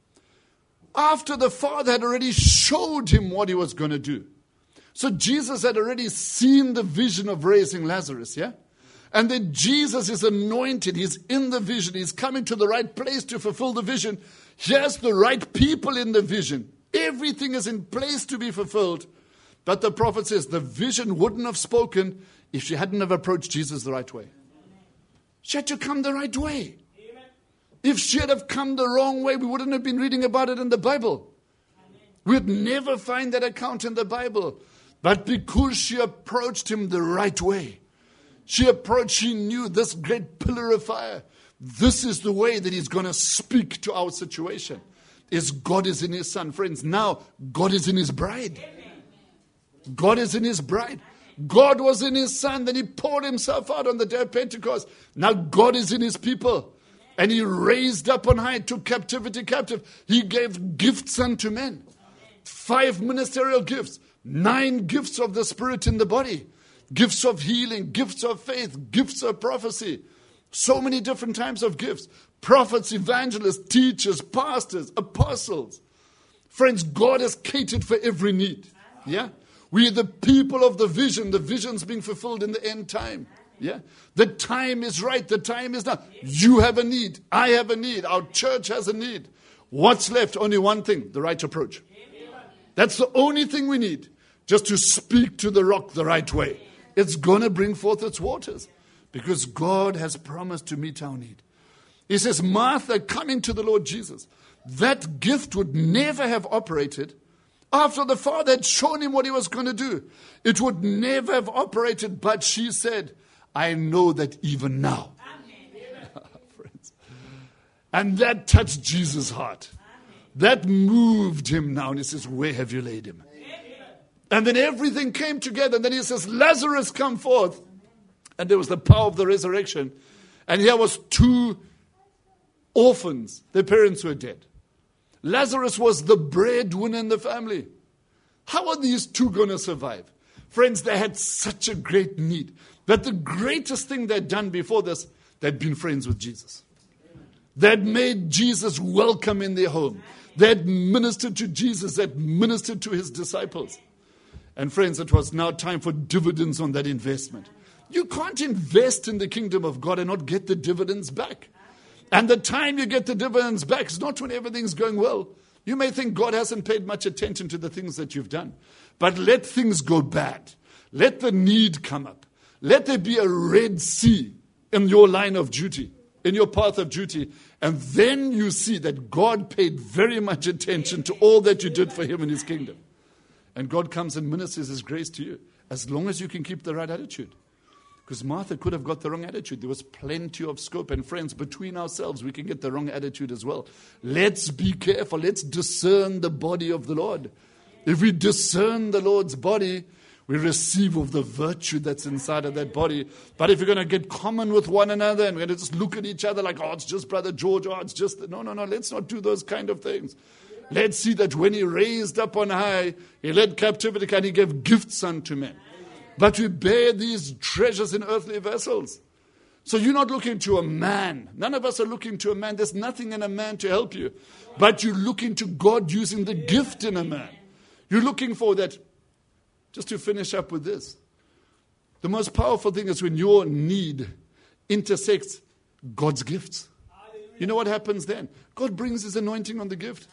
after the Father had already showed him what He was going to do. So Jesus had already seen the vision of raising Lazarus, yeah? And then Jesus is anointed. He's in the vision. He's coming to the right place to fulfill the vision. He has the right people in the vision. Everything is in place to be fulfilled. But the prophet says the vision wouldn't have spoken if she hadn't have approached Jesus the right way. She had to come the right way. If she had have come the wrong way, we wouldn't have been reading about it in the Bible. We'd never find that account in the Bible. But because she approached Him the right way, she approached, she knew this great pillar of fire. This is the way that He's going to speak to our situation. Is God is in His Son. Friends, now God is in His bride. God is in His bride. God was in His Son. Then He poured Himself out on the day of Pentecost. Now God is in His people. And He raised up on high, took captivity captive. He gave gifts unto men. Five ministerial gifts. Nine gifts of the Spirit in the body. Gifts of healing, gifts of faith, gifts of prophecy. So many different types of gifts. Prophets, evangelists, teachers, pastors, apostles. Friends, God has catered for every need. Yeah? We are the people of the vision. The vision's being fulfilled in the end time. Yeah? The time is right. The time is now. You have a need. I have a need. Our church has a need. What's left? Only one thing. The right approach. That's the only thing we need. Just to speak to the rock the right way. It's going to bring forth its waters. Because God has promised to meet our need. He says, Martha coming to the Lord Jesus. That gift would never have operated after the Father had shown him what He was going to do. It would never have operated, but she said, I know that even now. Friends. And that touched Jesus' heart. That moved Him now. And He says, where have you laid him? And then everything came together. And then He says, Lazarus, come forth. And there was the power of the resurrection. And here was two orphans. Their parents were dead. Lazarus was the breadwinner in the family. How are these two going to survive? Friends, they had such a great need. But the greatest thing they'd done before this, they'd been friends with Jesus. They'd made Jesus welcome in their home. They'd ministered to Jesus. They'd ministered to his disciples. And friends, it was now time for dividends on that investment. You can't invest in the kingdom of God and not get the dividends back. And the time you get the dividends back is not when everything's going well. You may think God hasn't paid much attention to the things that you've done. But let things go bad. Let the need come up. Let there be a Red Sea in your line of duty, in your path of duty. And then you see that God paid very much attention to all that you did for him in his kingdom. And God comes and ministers his grace to you, as long as you can keep the right attitude. Because Martha could have got the wrong attitude. There was plenty of scope. And friends, between ourselves, we can get the wrong attitude as well. Let's be careful. Let's discern the body of the Lord. If we discern the Lord's body, we receive of the virtue that's inside of that body. But if you're going to get common with one another and we're going to just look at each other like, oh, it's just Brother George, oh, it's just... No, no, no, let's not do those kind of things. Let's see that when he raised up on high, he led captivity and he gave gifts unto men. But we bear these treasures in earthly vessels. So you're not looking to a man. None of us are looking to a man. There's nothing in a man to help you. But you're looking to God using the gift in a man. You're looking for that. Just to finish up with this. The most powerful thing is when your need intersects God's gifts. You know what happens then? God brings his anointing on the gift.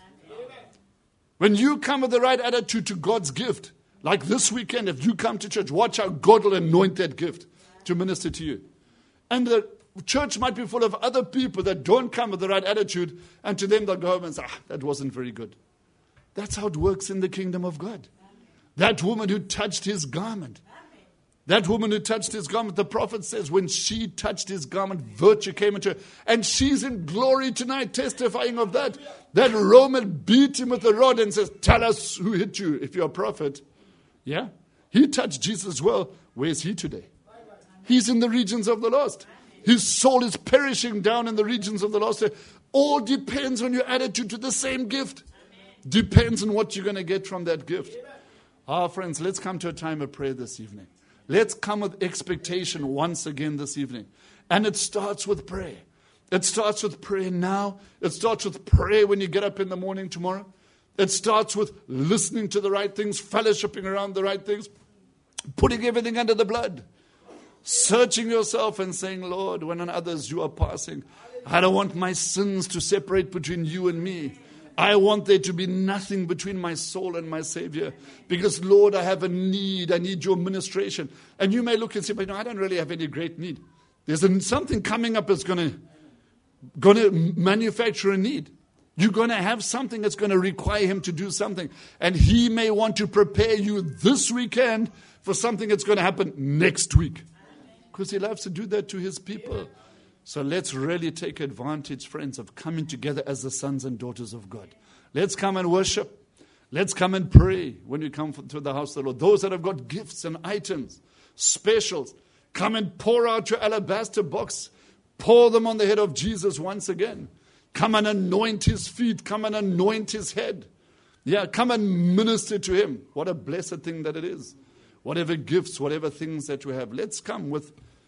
When you come with the right attitude to God's gift, like this weekend, if you come to church, watch how God will anoint that gift to minister to you. And the church might be full of other people that don't come with the right attitude, and to them they'll go home and say, ah, that wasn't very good. That's how it works in the kingdom of God. That woman who touched his garment, that woman who touched his garment, the prophet says, when she touched his garment, virtue came into her. And she's in glory tonight, testifying of that. That Roman beat him with a rod and says, tell us who hit you if you're a prophet. Yeah? He touched Jesus well. Where's he today? He's in the regions of the lost. His soul is perishing down in the regions of the lost. All depends on your attitude to the same gift. Depends on what you're going to get from that gift. Ah, friends, let's come to a time of prayer this evening. Let's come with expectation once again this evening. And it starts with prayer. It starts with prayer now. It starts with prayer when you get up in the morning tomorrow. It starts with listening to the right things, fellowshipping around the right things, putting everything under the blood, searching yourself and saying, Lord, when on others you are passing, I don't want my sins to separate between you and me. I want there to be nothing between my soul and my Savior. Because, Lord, I have a need. I need your ministration. And you may look and say, but no, I don't really have any great need. There's a, something coming up that's going to going to manufacture a need. You're going to have something that's going to require him to do something. And he may want to prepare you this weekend for something that's going to happen next week. Because he loves to do that to his people. So let's really take advantage, friends, of coming together as the sons and daughters of God. Let's come and worship. Let's come and pray when we come to the house of the Lord. Those that have got gifts and items, specials, come and pour out your alabaster box. Pour them on the head of Jesus once again. Come and anoint his feet. Come and anoint his head. Yeah, come and minister to him. What a blessed thing that it is. Whatever gifts, whatever things that we have, let's come with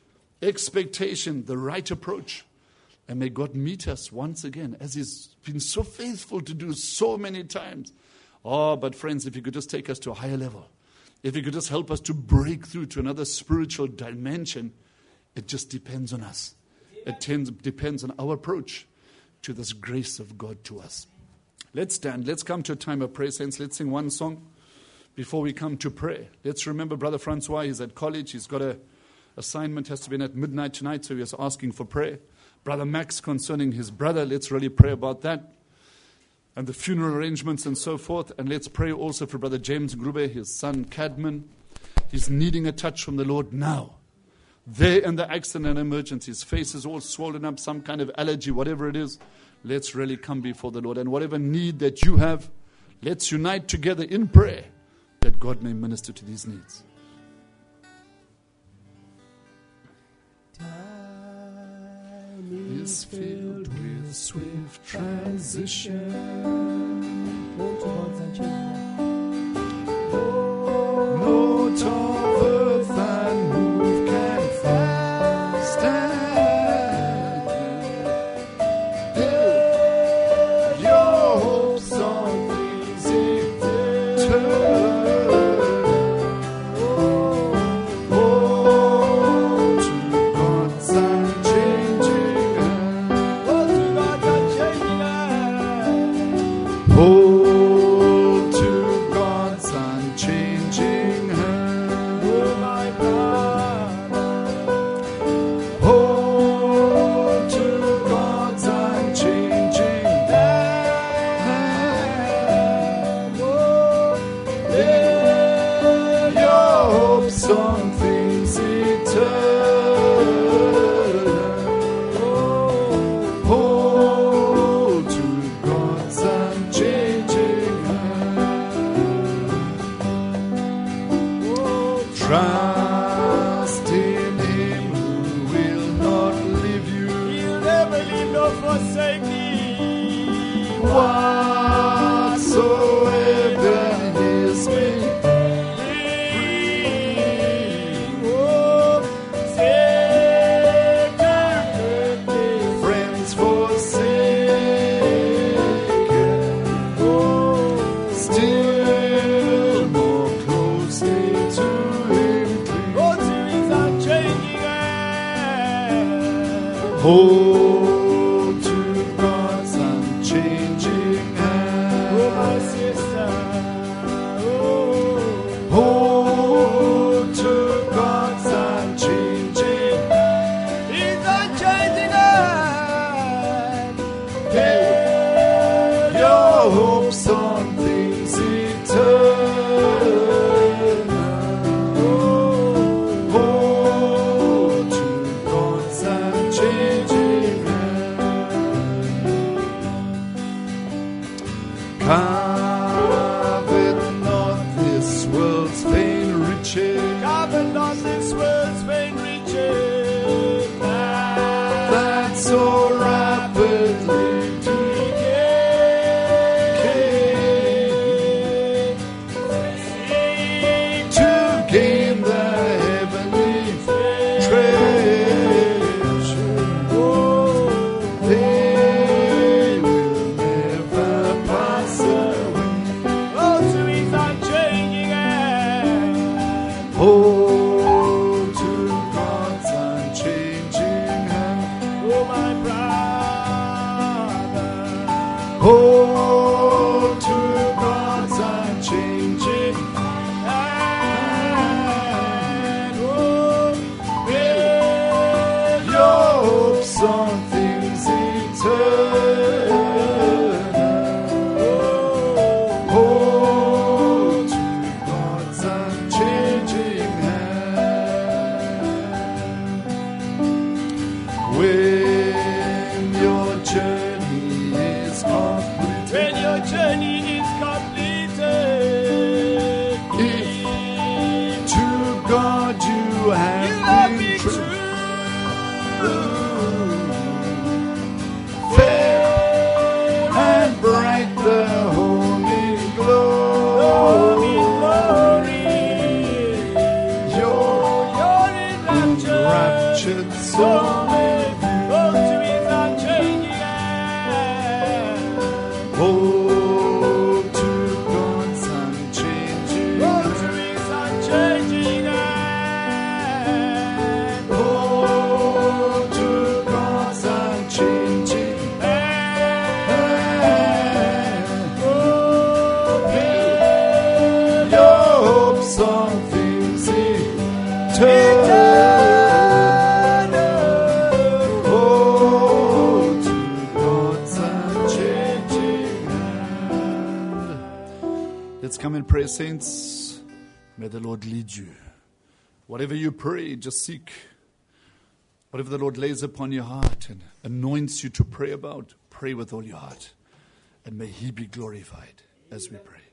expectation, the right approach. And may God meet us once again, as he's been so faithful to do so many times. Oh, but friends, if he could just take us to a higher level, if he could just help us to break through to another spiritual dimension, it just depends on us. It tends, depends on our approach to this grace of God to us. Let's stand. Let's come to a time of prayer, saints. Let's sing one song before we come to prayer. Let's remember Brother Francois. He's at college. He's got a assignment, has to be in at midnight tonight, so he's asking for prayer. Brother Max concerning his brother. Let's really pray about that. And the funeral arrangements and so forth. And let's pray also for Brother James Grube, his son Cadman. He's needing a touch from the Lord now. There in the accident and emergency, his face is all swollen up, some kind of allergy, whatever it is. Let's really come before the Lord. And whatever need that you have, let's unite together in prayer that God may minister to these needs. is filled with swift transition. Note of earth and move can stand. Build your hopes on things eternal. Hold to God's unchanging hand. Oh, my brother. Hold to God's unchanging hand. Oh, lay your hopes on things eternal. Oh, hold to God's unchanging hand. Trust in Him who will not leave you. He'll never leave nor forsake thee. Whatsoever His may Bring, oh, save to goodness. friends forsaken, Oh, still more closely to Him cling. oh, to His unchanging hand. Hold to God's unchanging hand. Oh, my sister. Oh, Hold to God's unchanging hand. His unchanging hand. Build your hopes on things eternal. Hold to God's unchanging hand. Covet not this world's vain riches Covet not this world's vain riches. that so rapidly decay. Seek To gain the heavenly treasure, they will never pass away. oh, to His unchanging hand. Hold to God's unchanging hand. Oh, my brother. Hold to God's unchanging And, oh, hand. Your hopes on things eternal. Hold to God's unchanging hand. When your journey is complete, when your journey is completed, to God you have you have been been true. true. Fair and bright the holy Oh, in glory. glory. Your You're in rapture. raptured Oh, soul. oh, to His unchanging hand. Hold to God's unchanging Oh, to hand. His unchanging hand. Hold to God's unchanging hand. Oh, Build your hopes on things eternal. Hold to God's unchanging hand. Let's come and pray, saints. May the Lord lead you. Whatever you pray, just seek. Whatever the Lord lays upon your heart and anoints you to pray about, pray with all your heart. And may He be glorified as we pray.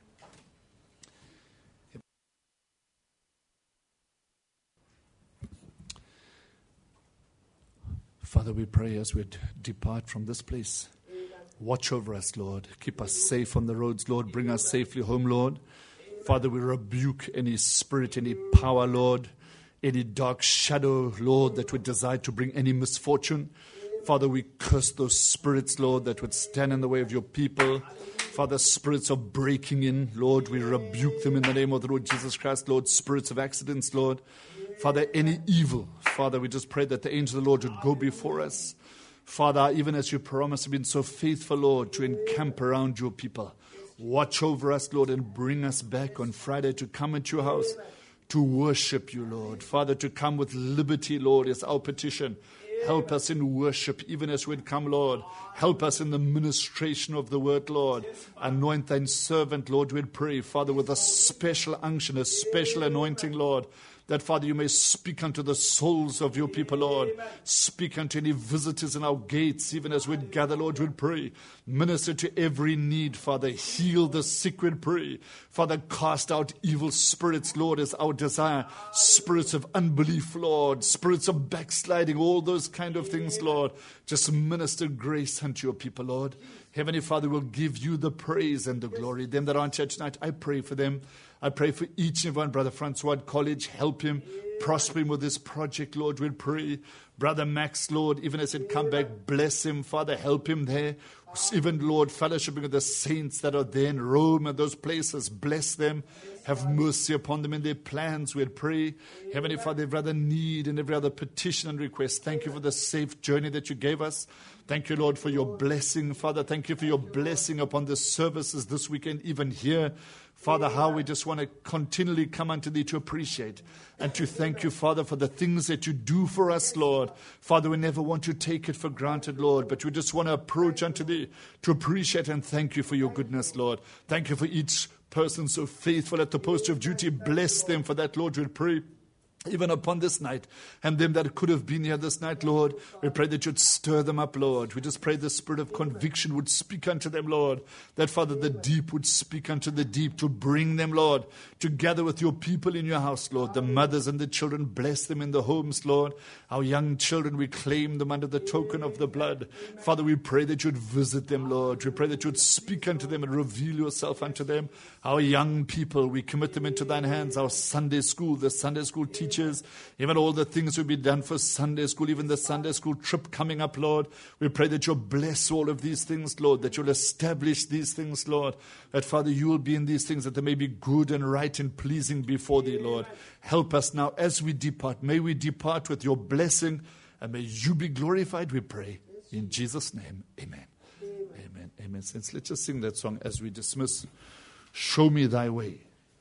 Father, we pray as we depart from this place, watch over us, Lord. Keep us safe on the roads, Lord. Bring us safely home, Lord. Father, we rebuke any spirit, any power, Lord, any dark shadow, Lord, that would desire to bring any misfortune. Father, we curse those spirits, Lord, that would stand in the way of your people. Father, spirits of breaking in, Lord, we rebuke them in the name of the Lord Jesus Christ, Lord. Spirits of accidents, Lord. Father, any evil, Father, we just pray that the angel of the Lord would go before us. Father, even as you promised, have been so faithful, Lord, to encamp around your people. Watch over us, Lord, and bring us back on Friday to come into your house to worship you, Lord. Father, to come with liberty, Lord, is our petition. Help us in worship, even as we'd come, Lord. Help us in the ministration of the word, Lord. Anoint thine servant, Lord, we'd pray, Father, with a special unction, a special anointing, Lord. That, Father, you may speak unto the souls of your people, Lord. Speak unto any visitors in our gates, even as we'd gather, Lord, we'd pray. Minister to every need, Father. Heal the sick, we'd pray. Father, cast out evil spirits, Lord, is our desire. Spirits of unbelief, Lord. Spirits of backsliding, all those kind of things, Lord. Just minister grace unto your people, Lord. Heavenly Father, will give you the praise and the glory. Them that are in church tonight, I pray for them. I pray for each and one, Brother Francois at college. Help him, prosper him with this project, Lord. We'll pray. Brother Max, Lord, even as it come back, bless him, Father. Help him there. Even, Lord, fellowshipping with the saints that are there in Rome and those places. Bless them. Have mercy upon them in their plans, we'll pray. Heavenly Father, every other need and every other petition and request. Thank you for the safe journey that you gave us. Thank you, Lord, for your blessing, Father. Thank you for your blessing upon the services this weekend, even here. Father, how we just want to continually come unto thee to appreciate and to thank you, Father, for the things that you do for us, Lord. Father, we never want to take it for granted, Lord, but we just want to approach unto thee to appreciate and thank you for your goodness, Lord. Thank you for each person so faithful at the post of duty. Bless them for that, Lord, we pray. Even upon this night, and them that could have been here this night, Lord, we pray that you'd stir them up, Lord. We just pray the spirit of conviction would speak unto them, Lord. That, Father, the deep would speak unto the deep to bring them, Lord, together with your people in your house, Lord. The mothers and the children, bless them in the homes, Lord. Our young children, we claim them under the token of the blood. Father, we pray that you'd visit them, Lord. We pray that you'd speak unto them and reveal yourself unto them. Our young people, we commit them into thine hands. Our Sunday school, the Sunday school teachers, even all the things will be done for Sunday school, even the Sunday school trip coming up, Lord. We pray that you'll bless all of these things, Lord, that you'll establish these things, Lord, that, Father, you will be in these things, that they may be good and right and pleasing before thee, Lord. Help us now as we depart. May we depart with your blessing, and may you be glorified, we pray. In Jesus' name, amen. Amen. Amen. Amen. Saints, let's just sing that song as we dismiss. Show me thy way.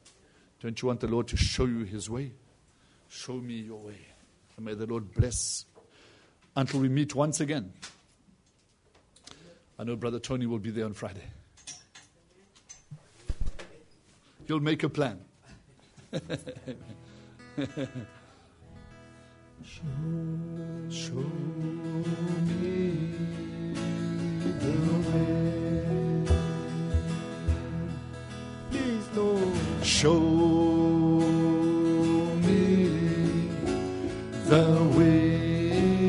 Don't you want the Lord to show you his way? Show me your way. And may the Lord bless until we meet once again. I know Brother Tony will be there on Friday. He'll make a plan. Show, show me the way. Please, Lord. Show the way.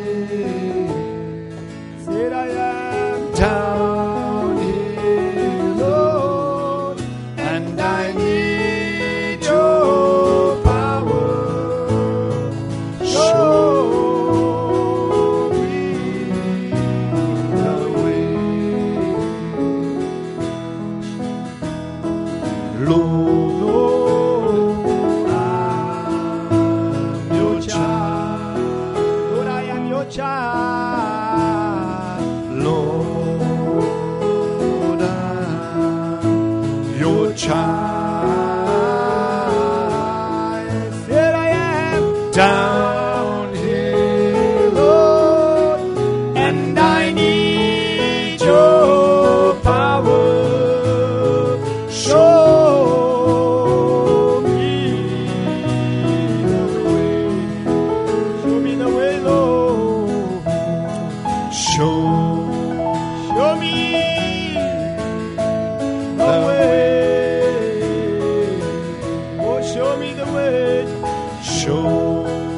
Said I am down here, Lord, and I need your power. Show me the way, Lord. Down here, Lord, and I need your power. Show me the way. Show me the way, Lord. Show, show me the way. Oh, show me the way. Show